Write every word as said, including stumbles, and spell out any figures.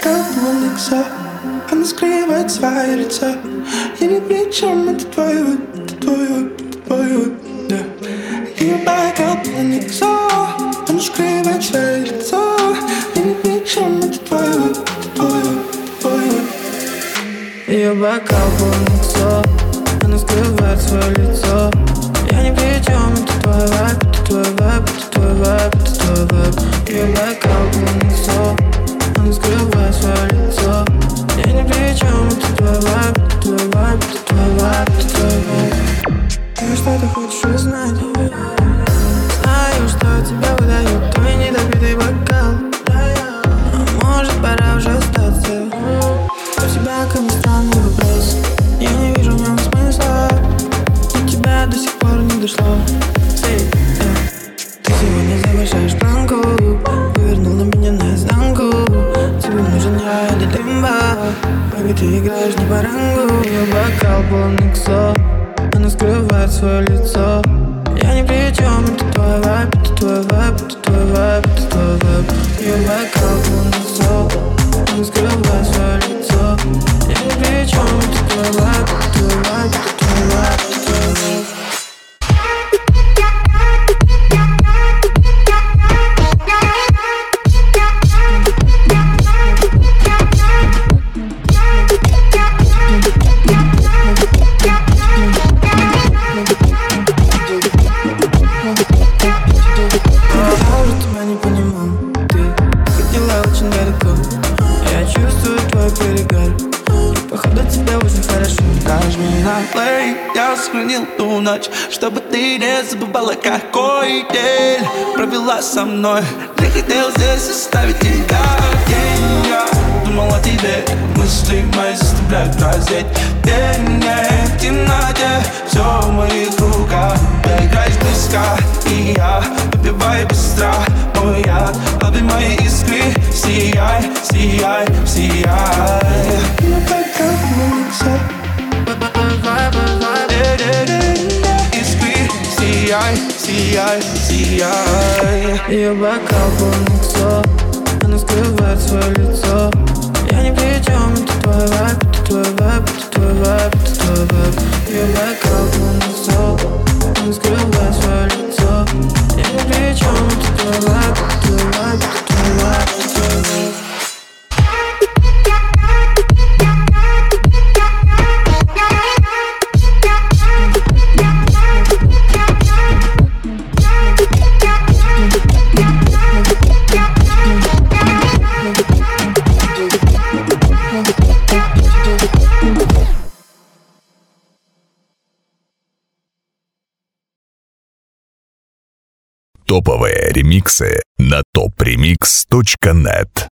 бокал Монекса, она скрывает свое лицо. Я ни при чем, это твой выбор, это твой выбор, это твой выбор, да. Ее бокал Монекса, она скрывает свое лицо. Я ни при чем, это твой выбор, это твой выбор, твой выбор. Ее бокал Монекса, она скрывает свое лицо. Я ни при чем, это твой вайб, это твой вайб, это твой вайб, это твой вайб. Ее бокал Монекса, она скрывает свое лицо. Я ни при чем, это твой вайб, это твой вайб, это твой вайб, это твой вайб. Ты что ты хочешь узнать? Знаю, что тебя выдает твой недопитый бокал. А может, пора уже остаться? У тебя ко мне странный вопрос. Я не вижу в нем смысла. До тебя до сих пор не дошло. Эй, эй. Ты сегодня завышаешь планку, вывернула меня наизнанку. Тебе нужен я или лимба. Baby, ты играешь не по рангу. Ее бокал полный ксо, она скрывает свое лицо. Я ни при чем, это твой вайб, это твой вайб, это твой вайб, это твой вайб. Ее бокал полный ксо, она скрывает свое лицо. Я ни при чем, это твой вайб, это твой вайб, это твой вайб, это твой вайб. Я сохранил ту ночь, чтобы ты не забывала, какой день провела со мной. Я хотел здесь оставить тебя день. Я думал о тебе, мысли мои заставляют раздеть день. В темноте все в моих руках. Ты играешь близко, и я выпиваю быстро мой яд. Лови мои искры, сияй, сияй, сияй. Мы пока молимся. Искры, сияй, сияй, сияй. Ее бокал полный ксо, она скрывает свое лицо. Я ни при чем, это твой вайб, это твой вайб, это твой вайб, это твой вайб. Ее бокал полный ксо, она скрывает свое лицо. Я ни при чем, это твой вайб, это твой вайб, это твой вайб, это твой вайб. Топовые ремиксы на топ ремикс точка нет.